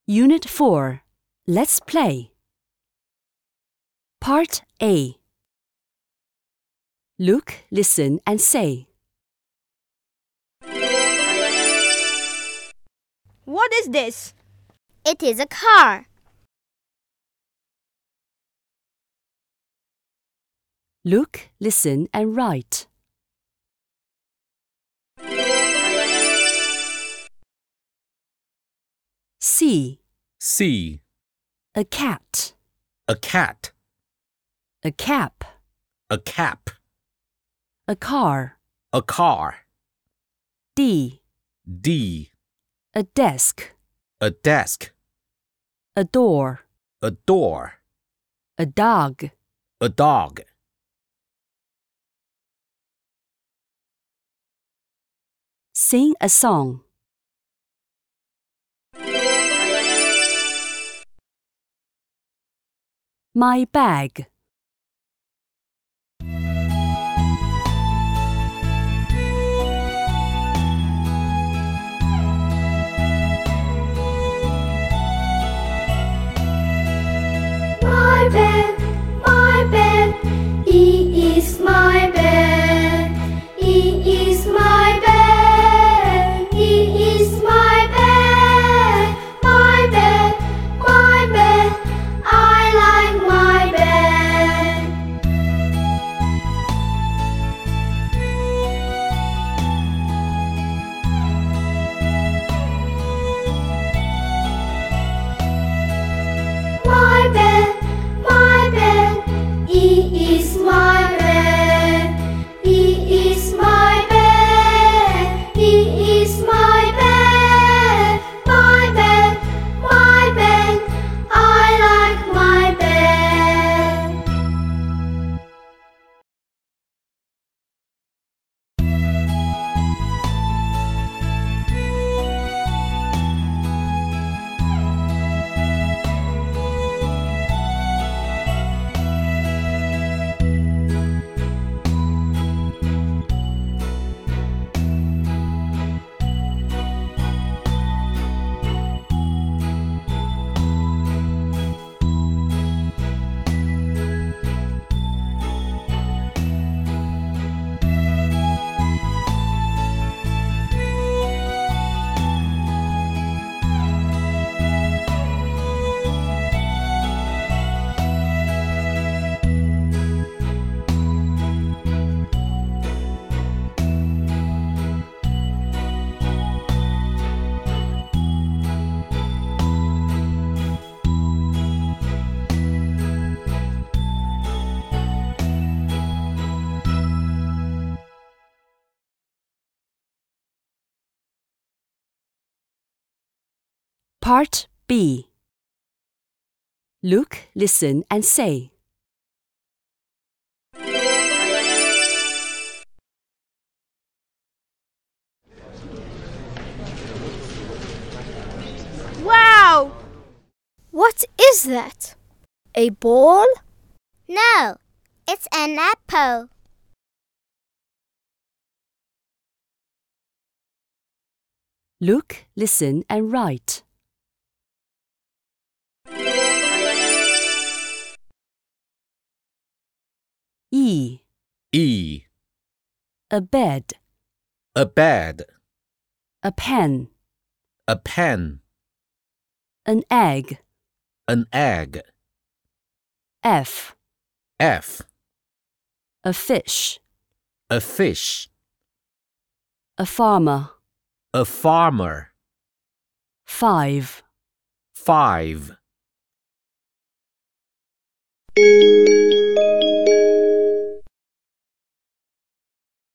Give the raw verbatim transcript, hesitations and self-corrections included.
Unit four. Let's play. Part A. Look, listen and say. What is this? It is a car. Look, listen and write. C. C. A cat. A cat. A cap. A cap. A car. A car. D. D. A desk. A desk. A door. A door. A dog. A dog. Sing a song. My bag. My bed, my bed, E is my bed, E is my bed, E is my bed, my bed, my bed, I like my bed. My bed, my bed, E is my bed, E is my bed, E is my bed, my bed, my bed, I like my bed. Part B. Look, listen and say. Wow! What is that? A ball? No, it's an apple. Look, listen and write. E. E. A bed. A bed. A pen. A pen. An egg. An egg. F. F. A fish. A fish. A farmer. A farmer. Five. Five.